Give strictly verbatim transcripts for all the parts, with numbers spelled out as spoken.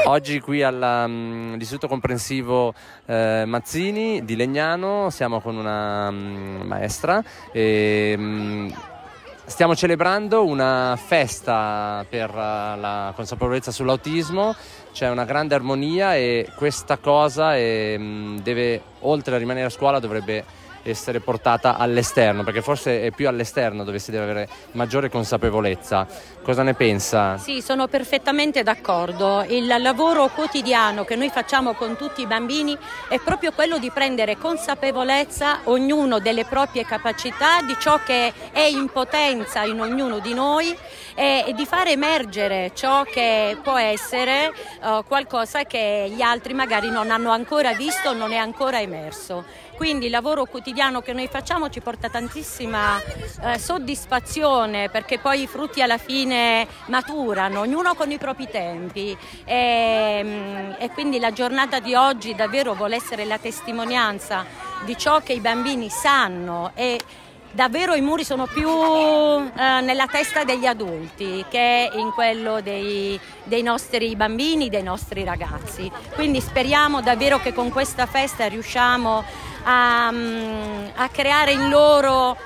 Oggi qui all'Istituto Comprensivo eh, Mazzini di Legnano siamo con una um, maestra e um, stiamo celebrando una festa per uh, la consapevolezza sull'autismo. C'è una grande armonia e questa cosa è, um, deve, oltre a rimanere a scuola, dovrebbe essere portata all'esterno, perché forse è più all'esterno dove si deve avere maggiore consapevolezza. Cosa ne pensa? Sì, sono perfettamente d'accordo. Il lavoro quotidiano che noi facciamo con tutti i bambini è proprio quello di prendere consapevolezza ognuno delle proprie capacità, di ciò che è in potenza in ognuno di noi e, e di far emergere ciò che può essere uh, qualcosa che gli altri magari non hanno ancora visto, non è ancora emerso. Quindi il lavoro quotidiano che noi facciamo ci porta tantissima eh, soddisfazione, perché poi i frutti alla fine maturano, ognuno con i propri tempi e, e quindi la giornata di oggi davvero vuole essere la testimonianza di ciò che i bambini sanno e davvero i muri sono più eh, nella testa degli adulti che in quello dei, dei nostri bambini, dei nostri ragazzi. Quindi speriamo davvero che con questa festa riusciamo a, a creare in loro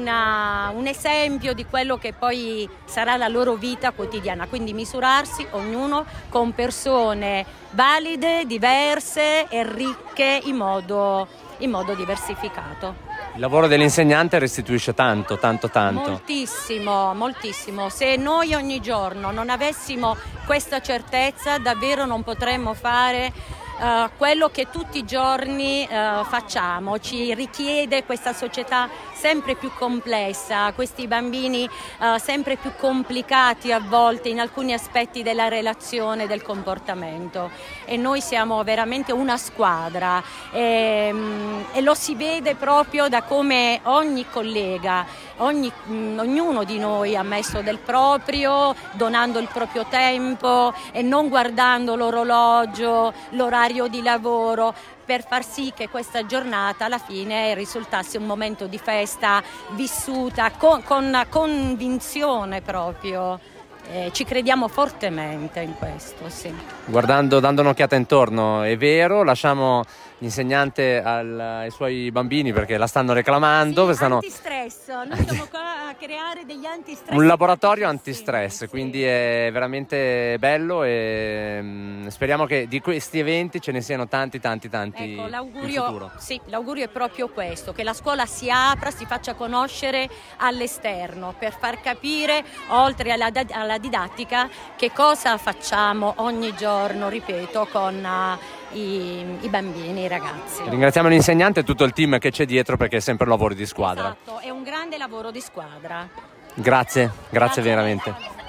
una, un esempio di quello che poi sarà la loro vita quotidiana. Quindi misurarsi ognuno con persone valide, diverse e ricche in modo, in modo diversificato. Il lavoro dell'insegnante restituisce tanto, tanto, tanto. Moltissimo, moltissimo. Se noi ogni giorno non avessimo questa certezza, davvero non potremmo fare Uh, quello che tutti i giorni uh, facciamo. Ci richiede questa società sempre più complessa, questi bambini uh, sempre più complicati a volte in alcuni aspetti della relazione, del comportamento, e noi siamo veramente una squadra e, um, e lo si vede proprio da come ogni collega, ogni, mh, ognuno di noi ha messo del proprio, donando il proprio tempo e non guardando l'orologio, l'orario di lavoro, per far sì che questa giornata alla fine risultasse un momento di festa vissuta con, con convinzione proprio. Eh, ci crediamo fortemente in questo, sì. Guardando, dando un'occhiata intorno, è vero, lasciamo l'insegnante al, ai suoi bambini perché la stanno reclamando. Sì, stanno... antistress, noi siamo qua a creare degli antistress. Un laboratorio antistress, sì, quindi sì. È veramente bello e mh, speriamo che di questi eventi ce ne siano tanti, tanti, tanti ecco, l'augurio, in futuro. Sì, l'augurio è proprio questo, che la scuola si apra, si faccia conoscere all'esterno per far capire, oltre alla, alla didattica, che cosa facciamo ogni giorno, ripeto, con uh, I, i bambini, i ragazzi. Ringraziamo l'insegnante e tutto il team che c'è dietro, perché è sempre un lavoro di squadra. Esatto, è un grande lavoro di squadra. Grazie, grazie, grazie veramente.